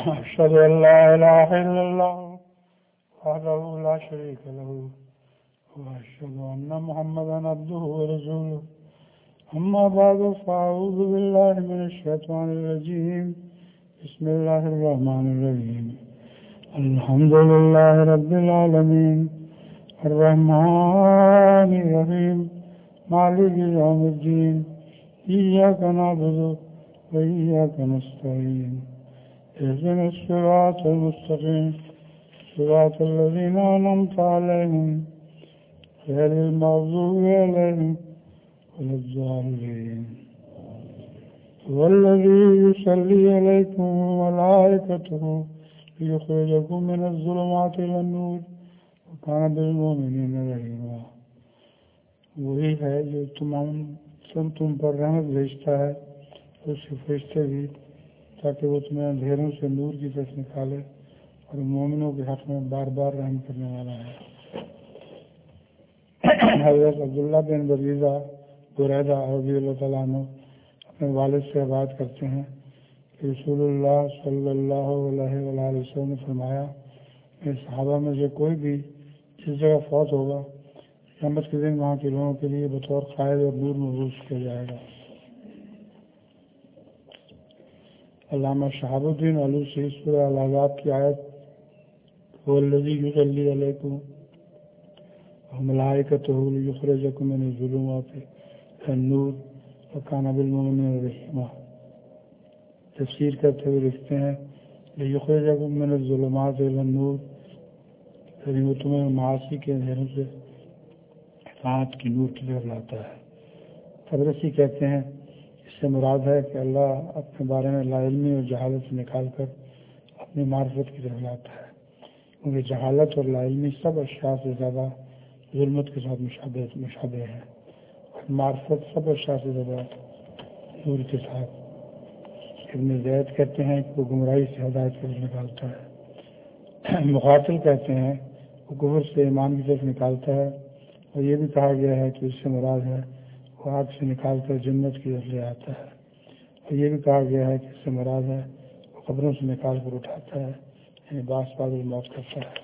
أشهد أن لا إله إلا الله وحده لا شريك له وأشهد أن محمدا عبده ورسوله أما بعد فأعوذ بالله من الشيطان الرجيم بسم الله الرحمن الرحيم الحمد لله رب العالمين الرحمن الرحيم مالك يوم الدين إياك نعبد وإياك نستعين اهدنا الصراط المستقيم صراط الذين أنعمت عليهم غير المغضوب عليهم ولا الضالين والذي يصلي عليكم وملائكته ليخرجكم من الظلمات إلى النور وكان بالمؤمنين رحيما. وہی ہے جو تم پر رحمت بھیجتا ہے اس کے فرشتے بھی تاکہ وہ تمہیں اندھیروں سے نور کی طرف نکالے اور مومنوں کے حق میں بار بار رحم کرنے والا ہے. حضرت عبداللہ بن بریدہ رضی اللہ تعالیٰ عنہ اپنے والد سے بات کرتے ہیں کہ رسول اللہ صلی اللہ علیہ وآلہ وسلم نے فرمایا کہ صحابہ میں سے کوئی بھی جس جگہ فوت ہوگا قیامت کے دن وہاں کے لوگوں کے لیے بطور قائد اور نور مبعوث کیا جائے گا. علامہ شہاب الدین علوسی سورہ الاحزاب کی آیت والذی یصلی علیکم وملائکتہ لیخرجکم من الظلمات الی النور وکان بالمؤمنین رحیما تفسیر کرتے ہوئے لکھتے ہیں لیخرجکم من الظلمات الی النور، یعنی وہ تمہیں معاصی کے اندھیروں سے اطاعت کی نور کی طرف لاتا ہے. طبرسی کہتے ہیں اس سے مراد ہے کہ اللہ اپنے بارے میں لا علمی اور جہالت سے نکال کر اپنی معرفت کی طرف لاتا ہے، کیونکہ جہالت اور لا علمی سب اشیاء سے زیادہ ظلمت کے ساتھ مشابہ ہے اور معرفت سب اشیاء سے زیادہ نور کے ساتھ. ابن زید کہتے ہیں کہ وہ گمراہی سے ہدایت کی طرف نکالتا ہے. مقاتل کہتے ہیں وہ کفر سے ایمان کی طرف نکالتا ہے، اور یہ بھی کہا گیا ہے کہ اس سے مراد ہے وہ آگ سے نکال کر جنت کی طرف لے آتا ہے، اور یہ بھی کہا گیا ہے کہ اس سے مراد ہے وہ قبروں سے نکال کر اٹھاتا ہے، یعنی بعض بعد موت کرتا ہے.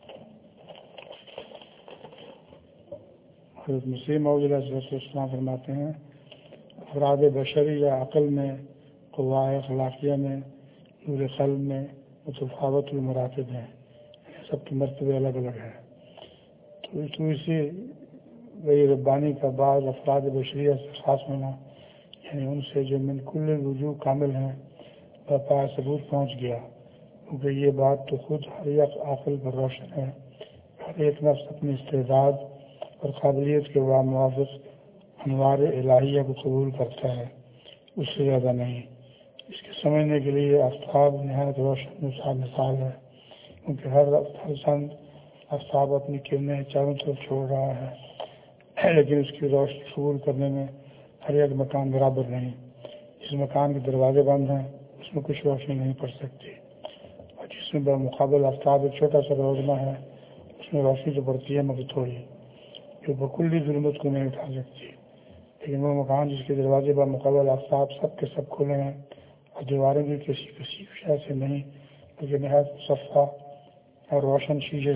حضرت مسیح موعود علیہ السلام فرماتے ہیں افراد بشری یا عقل میں، قواہ اخلاقیہ میں، نور قلب میں متفاوت المراتب ہیں، یعنی سب کے مرتبے الگ الگ ہیں. تو اسی وہی ربانی کا بعض افراد بشریہ سے خاص ہونا، یعنی ان سے جو من کل وجوہ کامل ہیں، پا ثبوت پہنچ گیا، کیونکہ یہ بات تو خود ہر ایک عقل پر روشن ہے. ہر ایک نفس اپنی استعداد اور قابلیت کے موافق انوار الہیہ کو قبول کرتا ہے، اس سے زیادہ نہیں. اس کے سمجھنے کے لیے آفتاب نہایت روشن مثال ہے، کیونکہ ہر سن آفتاب اپنی کرنیں چاروں طرف چھوڑ رہا ہے، لیکن اس کی روشنی قبول کرنے میں ہر ایک مکان برابر نہیں. جس مکان کے دروازے بند ہیں اس میں کچھ روشنی نہیں پڑ سکتی، اور جس میں بمقابل آفتاب ایک چھوٹا سا روزنہ ہے اس میں روشنی تو پڑتی ہے مگر تھوڑی، جو بکلی ظلمت کو نہیں اٹھا سکتی. لیکن وہ مکان جس کے دروازے بمقابل آفتاب سب کے سب کھلے ہیں اور دیواریں بھی کسی شے سے نہیں بلکہ نہایت مصفح اور روشن شیشے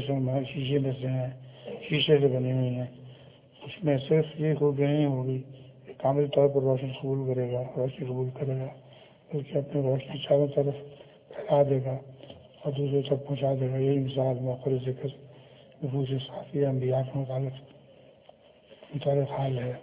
سے بنی ہوئی ہیں، اس میں صرف یہ خوبی نہیں ہوگی کہ کامل طور پر روشنی قبول کرے گا، بلکہ اپنی روشنی چاروں طرف پھیلا دے گا اور دوسروں تک پہنچا دے گا. یہی مثال موقع ذکر نفوس صافیہ انبیاء کے متعلق حال ہے.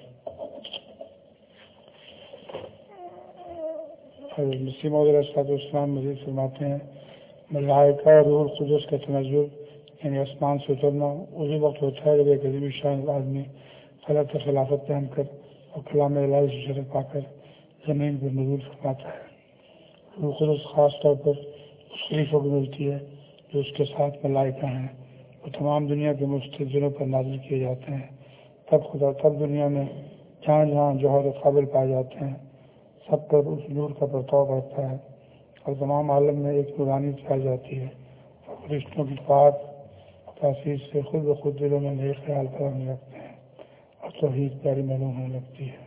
حضرت مسیح موعود علیہ السلام مزید فرماتے ہیں ملائکہ اور روح القدس کا تنزل یعنی آسمان سے اترنا اسی وقت ہوتا ہے جب ایک عظیم شان آدمی خلق خلافت پہن کر اور کلام الہی سے شرف پا کر زمین پر نزول فرماتا ہے. روح القدس خاص طور پر اس خلیفہ کو ملتی ہے جو اس کے ساتھ ملائکہ ہیں، وہ تمام دنیا کے مستدلوں پر نازل کیے جاتے ہیں. تب دنیا میں جہاں جہاں جوہر قابل پائے جاتے ہیں سب پر اس نور کا پرتاؤ پڑتا ہے اور تمام عالم میں ایک نورانی پائی جاتی ہے، اور فرشتوں کی پاک تاثیر سے خود بخود دلوں میں نئے خیال پیدا ہونے لگتے ہیں اور توحید پیاری معلوم ہونے لگتی ہے.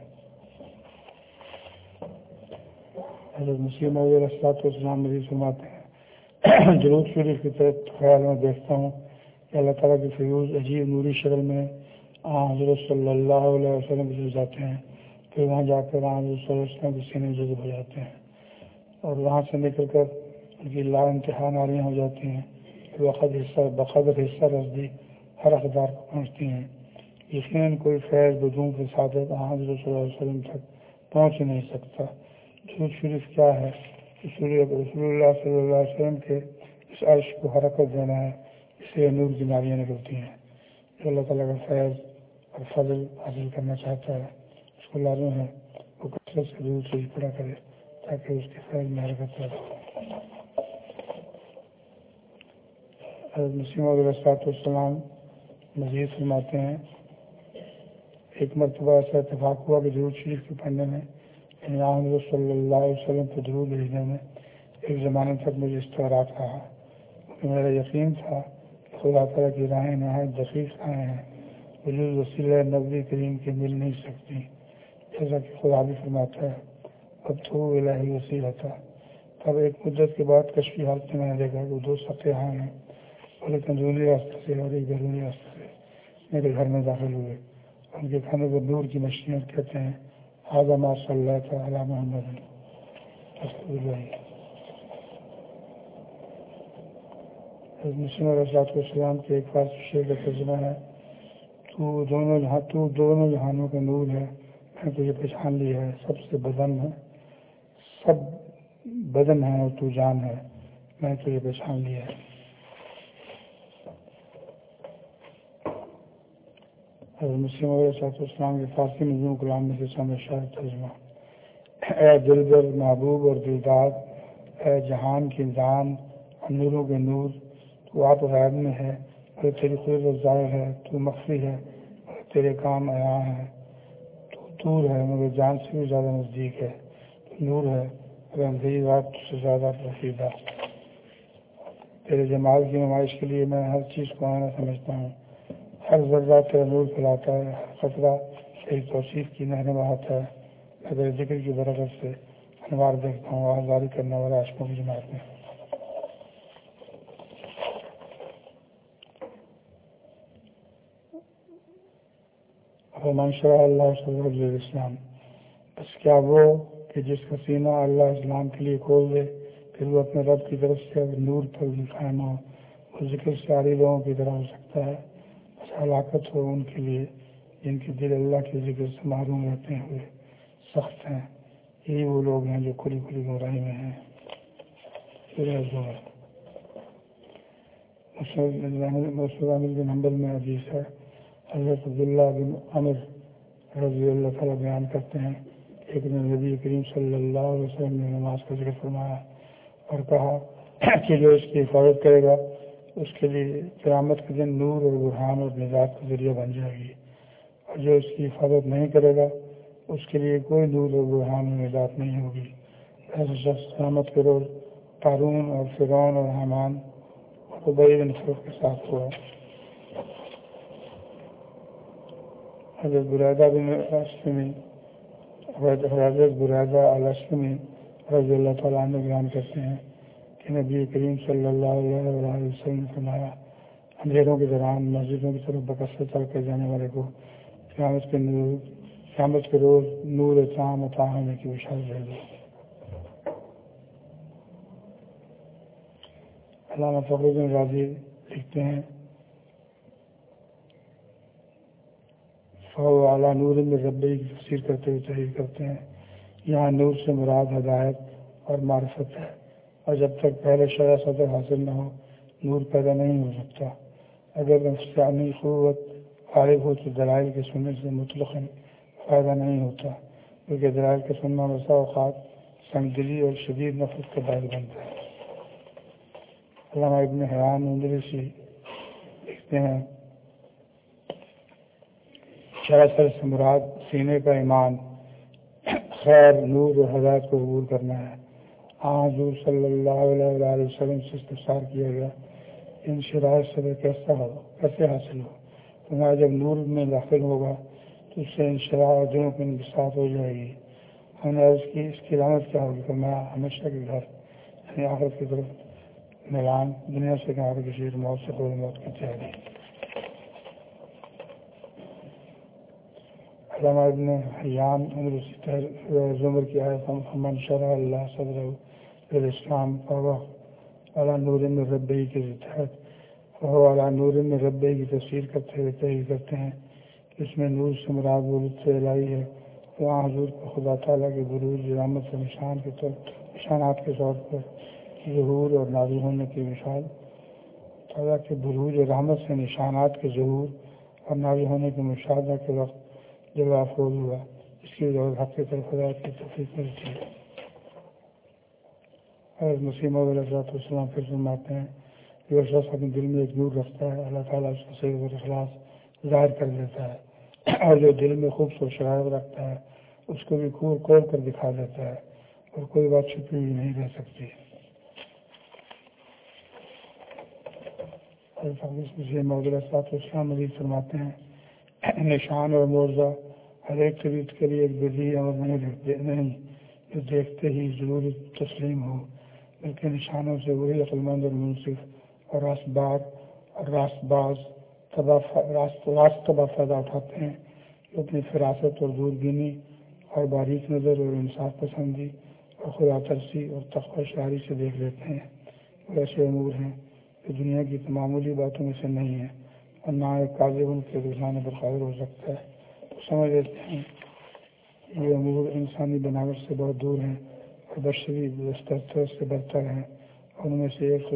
حضرت مسیح موعود علیہ السلام مزید فرماتے ہیں درود شریف کی طرف خیال میں دیکھتا ہوں کہ اللہ تعالیٰ کے فیوز عجیب نوری شکل میں حضرت صلی اللہ علیہ وسلم گزر جاتے ہیں، پھر وہاں جا کر حضرت صلی اللہ علیہ وسلم کے سینے جذب ہو جاتے ہیں اور وہاں سے نکل کر ان کی لا انتہا ناریاں ہو جاتی ہیں، بقدر حصہ رسدی ہر اقدار کو پہنچتی ہیں۔ یقیناً کوئی فیض بدون کے سعادت حضرت صلی اللہ علیہ وسلم تک پہنچ ہی نہیں سکتا۔ درود شریف کیا ہے؟ رسول اللہ صلی اللہ علیہ وسلم کے اس عرش کو حرکت دینا ہے، اس لیے نور کی ناریاں نکلتی ہیں۔ جو اللہ تعالیٰ کا فیض اور فضل حاصل کرنا چاہتا ہے اس کو لازم ہے وہ کثرت سے درود شریف پڑھا کرے تاکہ اس کے فیض میں حرکت پیدا ہو۔ حضرت مسیح علیہ السلام مزید فرماتے ہیں، ایک مرتبہ ایسا اتفاق ہوا کہ درود شریف کے پڑھنے میں حضرت صلی اللہ علیہ وسلم کو درود بھیجنے میں ایک زمانے تک مجھے استغراق رہا، کیونکہ میرا یقین تھا کہ خدا تعالیٰ کی راہیں نہایت دقیق راہیں ہیں، وجود وسیلہ نبی کریم کے مل نہیں سکتی، جیسا کہ خدا بھی فرماتا ہے اب تو الہی وسیلہ تھا۔ تب ایک مدت کے بعد کشفی حالت میں نے دیکھا کہ دو سقیہاں ہیں، لیکن اندرونی راستے سے اور ایک بیرونی راستے سے میرے گھر میں داخل ہوئے، ان کے کھانے پر نور کی مچھلیاں کہتے ہیں حاضر ما صلی اللہ تعالی محمد رسول اللہ۔ مسلم علیہ السلام کے ایک فارسی شعر کا ترجمہ ہے، تو دونوں جہانوں کا نور ہے، میں تجھے پہچان لی ہے، سب بدن ہے اور تو جان ہے، میں تجھے پہچان لی ہے۔ حضرت مسلم علیہ السلام کے فارسی نظم کلام میں سے چند اشعار ترجمہ۔ اے دل بر محبوب اور دلدار، اے جہان کی جان اور نوروں کے نور، تو آپ غیب میں ہے اور تیری قدرت ظاہر ہے، تو مخفی ہے اور تیرے کام عیاں ہے، تو دور ہے مگر جان سے بھی زیادہ نزدیک ہے، تو نور ہے اور اندھیری رات تجھ سے زیادہ پوشیدہ۔ تیرے جمال کی نمائش کے لیے میں ہر چیز کو آئینہ سمجھتا ہوں، ہر ذرہ تیرا نور پھیلاتا ہے، ہر قطرہ تیری توصیف کی نہریں بہاتا ہے۔ میں تیرے ذکر کی برکت سے انوار دیکھتا ہوں، آزاری کرنے والے عاشقوں کی جماعت میں۔ من شرح اللہ صدرہ للاسلام، بس کیا وہ کہ جس کا سینہ اللہ اسلام کے لیے کھول دے، پھر وہ اپنے رب کی طرف سے اگر نور پر قائم ہو، وہ ذکر سے عاری لوگوں کی طرح ہو سکتا ہے۔ بس ہلاکت ہو ان کے لیے جن کے دل اللہ کے ذکر سے محروم رہتے ہوئے سخت ہیں، یہی وہ لوگ ہیں جو کھلی کھلی گمراہی میں ہیں۔ مسلم بن حنبل میں حدیث ہے، حضرت عبداللہ بن عمر رضی اللہ تعالیٰ بیان کرتے ہیں کہ ایک دن نبی کریم صلی اللہ علیہ وسلم نے نماز کا ذکر فرمایا اور کہا کہ جو اس کی حفاظت کرے گا اس کے لیے قیامت کے دن نور اور برہان اور نجات کا ذریعہ بن جائے گی، اور جو اس کی حفاظت نہیں کرے گا اس کے لیے کوئی نور اور برہان اور نجات نہیں ہوگی۔ ایسا شخص قیامت کے روز قارون اور فرعون اور حامان اور ابی بن خلف کے ساتھ ہوا۔ حضرت بریدہ الاسلمی رضی اللہ تعالیٰ عنہ بیان کرتے ہیں کہ نبی کریم صلی اللہ علیہ وسلم نے فرمایا، اندھیروں کے دوران مسجدوں کی طرف بکثرت چل کر جانے والے کو قیامت کے روز نور تام عطا ہونے کی بشارت دے دی۔ علامہ فخر الدین رازی لکھتے ہیں، فَهُوَ عَلَى نُورٍ مِّن رَبِّهِ کی تفسیر کرتے ہوئے تحریر کرتے ہیں، یہاں نور سے مراد ہدایت اور معرفت ہے، اور جب تک پہلے شرع صدر حاصل نہ ہو نور پیدا نہیں ہو سکتا۔ اگر نفسانی قوت غالب ہو تو دلائل کے سننے سے مطلقاً فائدہ نہیں ہوتا، کیونکہ دلائل کے سننا بسا اوقات سنگدلی اور شدید نفرت کا باعث بنتا ہے۔ علامہ ابن حیان اندلسی لکھتے ہیں، شرع سے مراد سینے کا ایمان، خیر، نور اور ہدایت کو قبول کرنا ہے۔ حضور صلی اللہ علیہ وسلم سے استفسار کیا گیا، ان شرائط سے کیسے حاصل ہو؟ تمہارا جب نور میں داخل ہوگا تو اس سے انشراح اور دلوں کی انبساط ہو جائے گی۔ ہم نے عرض کی اس کی علامت کیا ہوگی؟ فرمایا ہمیشہ کے گھر، یعنی آخرت کی طرف میلان دنیا سے کنارے کشیر موت سے قبل موت کی تیاری. علامہ ابن حیان زمر کی آیت من شرح اللہ صدر الاسلام فهو علی نور من ربی کے تحت فهو علی نور من ربی کی تفسیر کرتے ہوئے تحریر کرتے ہیں کہ اس میں نور سے مراد وہ لطف الہی ہے. وہاں حضور کو خدا تعالیٰ کے بروج رحمت سے نشانات کے طور پر ظہور اور نازل ہونے کی مثال تعالیٰ کے بروج رحمت سے نشانات کے ظہور اور نازل ہونے کے مشاہدہ کے وقت جب افروز ہوا اس کی وجہ حق کی طرف خدا کی توفیق ملتی ہے. حضرت مسیح موعود علیہ السلام پھر فرماتے ہیں جو شخص اپنے دل میں ایک نور رکھتا ہے اللہ تعالیٰ اس کو صحیح اور اخلاص ظاہر کر دیتا ہے اور جو دل میں خوبصورت شرارت رکھتا ہے اس کو بھی کھول کر دکھا دیتا ہے اور کوئی بات چھپی ہوئی نہیں رہ سکتی. مسیح موعود علیہ السلام مزید فرماتے ہیں نشان اور معجزہ ہر ایک شریعت کے لیے ایک بدیہی امر نہیں جو دیکھتے ہی ضرور تسلیم ہو بلکہ نشانوں سے وہی عقلمند اور منصف اور راست باز فائدہ اٹھاتے ہیں جو اپنی فراست اور دوربینی اور باریک نظر اور انصاف پسندی اور خدا ترسی اور تقوی شعاری سے دیکھ لیتے ہیں. وہ ایسے امور ہیں جو دنیا کی معمولی باتوں میں سے نہیں ہیں اور نہ ایک کاذب ان کے رجحان پر قادر ہو سکتا ہے. تو سمجھ لیتے ہیں یہ امور انسانی بناوٹ سے بہت دور ہیں اور بشری فطرت سے برتر ہیں. اور ان میں سے ایک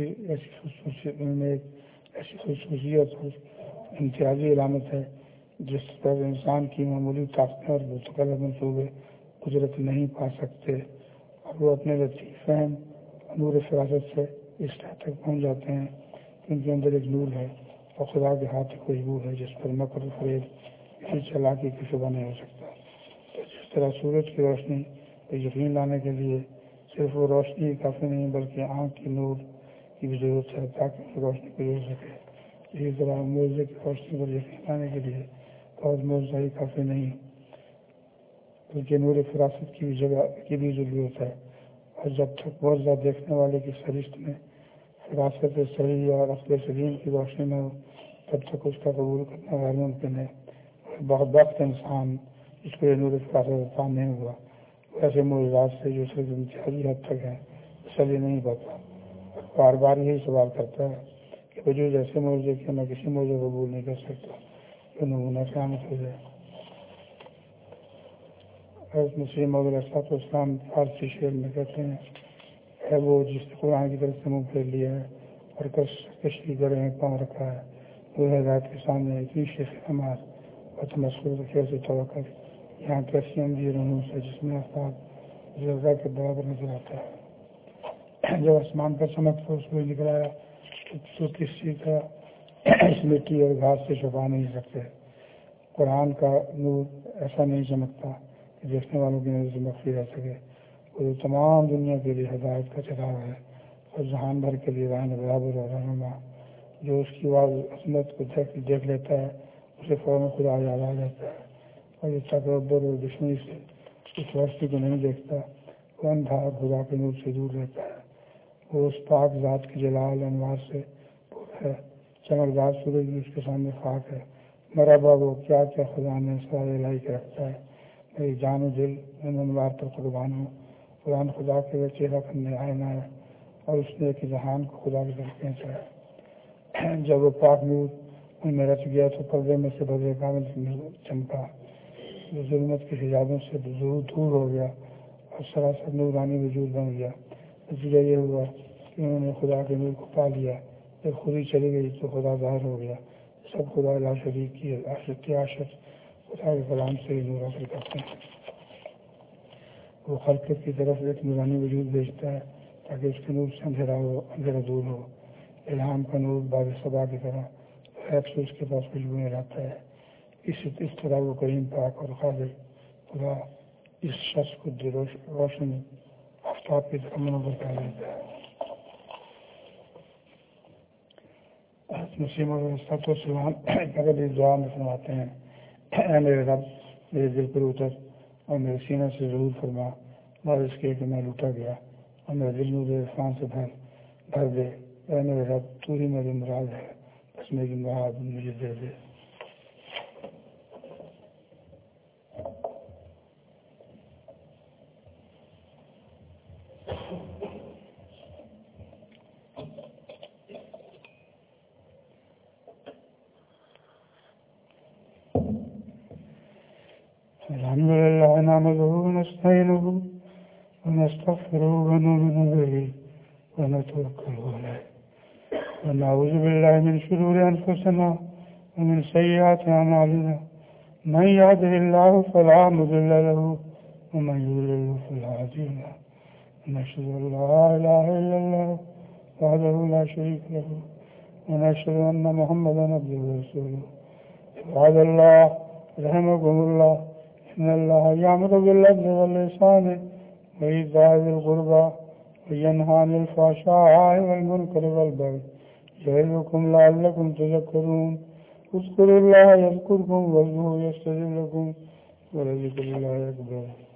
ایسی خصوصیت اور امتیازی علامت ہے جس پر انسان کی معمولی طاقتیں اور متکلف منصوبے قدرت نہیں پا سکتے اور وہ اپنے لطیف فہم نور فراست سے اس حد تک پہنچ جاتے ہیں کہ ان کے اندر ایک نور ہے اور خدا کے ہاتھ خوشبو ہے جس پر مکر و فریب کسی چالاکی کی شبہ نہیں ہو سکتا. تو جس طرح سورج کی روشنی پر یقین لانے کے لیے صرف وہ روشنی ہی کافی نہیں بلکہ آنکھ کی نور کی بھی ضرورت ہے تاکہ اس روشنی کو جوڑ سکے. اسی طرح معجزے کی روشنی پر یقین لانے کے لیے اور معجزہ ہی کافی نہیں بلکہ نور فراست کی بھی ضرورت ہے. اور جب تک معجزہ دیکھنے والے کی فہرست میں فراست صحیح اور عقل سلیم کی روشنی نہ ہو تب تک اس کا قبول کرنا غیر ممکن ہے. بہت وقت انسان جس کو یہ نور فراست عطا نہیں ہوا وہ ایسے معجزات سے جو صرف امتیازی حد تک ہیں تسلی نہیں پاتا. بار بار یہی سوال کرتا ہے کہ وجود ایسے معجزے کہ میں کسی معجزے کو قبول نہیں کر سکتا جو نمونہ قیامت ہو جائے. حضرت مسیح موعود علیہ السلام فارسی شعر میں کہتے ہیں اے وہ جس نے قرآن کی طرف سے منہ پھیر لیا ہے اور کشی گڑے میں پاؤں رکھا ہے وہ ہدایت کے سامنے اتنی شیخ نماز اور تمسکر کیسے توقع یہاں کیسی اندھی رنوس ہے جس میں آفتاب زلزلہ کے برابر نظر آتا ہے. جب آسمان پر چمکتا اس کو نکلایا تو کس چیز کا اس مٹی اور گھاس سے چھپا نہیں سکتے. قرآن کا نور ایسا نہیں چمکتا کہ دیکھنے والوں کی نظر سے مخفی رہ سکے. وہ تمام دنیا کے لیے ہدایت کا چراغ ہے اور جہان بھر کے لیے رہنے برابر اور رہنما. جو اس کی عظمت کو دیکھ لیتا ہے اسے فوراً خدا یاد آ جاتا ہے اور یہ تکبر اور دشمنی سے اس روشنی کو نہیں دیکھتا وہ اندھا اور خدا کے نور سے دور رہتا ہے. وہ اس پاک ذات کے جلال انوار سے پورا ہے. چمکدار سورج بھی اس کے سامنے خاک ہے. مرحبا وہ کیا کیا خدا نے سوال الہی کے رکھتا ہے. میری جان و دل ان انوار پر قربان ہو. قرآن خدا کے وہ چہرہ کرنے آئینہ ہے اور اس نے ایک جہان کو خدا کی طرف کھینچا ہے. جب وہ پاک نور ان میں رچ گیا تو پردے میں سے بدر کامل چمکا جو ظلمت کے حجابوں سے دور ہو گیا اور سراسر نورانی وجود بن گیا. نتیجہ یہ ہوا کہ انہوں نے خدا کے نور کو پا لیا. جب خود ہی چلی گئی تو خدا ظاہر ہو گیا. سب خدا لا شریک کی عاشق خدا کے کلام سے ہی نور حاصل کرتے ہیں. وہ خلقت کی طرف ایک نورانی وجود بھیجتا ہے تاکہ اس کے نور سے اندھیرا دور ہو. الہام کا نور باب صبا کی طرح سے اس کے پاس خوشبو میں رہتا ہے. اس طرح وہ کریم پاک اور قادر خدا اس شخص کو روشن آفتاب کی طرح منور کر دیتا ہے. مسیح موعود علیہ السلام اگر اس دعا میں فرماتے ہیں اے میرے رب میرے دل پر اتر اور میرے سینہ سے ضرور فرما. بعد اس کے کہ میں لوٹا گیا اور میرا دل نور عرفان سے بھر بھر دے، اے میرے رب تو ہی میری مراد ہے، بس میری مراد مجھے دے دے۔ الحمد لله نحمده ونستعينه ونستغفره ونؤمن به ونتوكل عليه ونعوذ بالله من شرور أنفسنا ومن سيئات أعمالنا، من يهده الله فلا مضل له ومن يضلل فلا هادي له، ونشهد أن لا إله إلا الله وحده لا شريك له، ونشهد أن محمدا عبده ورسوله۔ عباد الله رحمكم الله، إن الله يأمر بالعدل والإحسان وإيتاء ذي القربى وينهى عن الفحشاء والمنكر والبغي يعظكم لعلكم تذكرون۔ اذكروا الله يذكركم واذكروه يستجب لكم ولذكر الله أكبر۔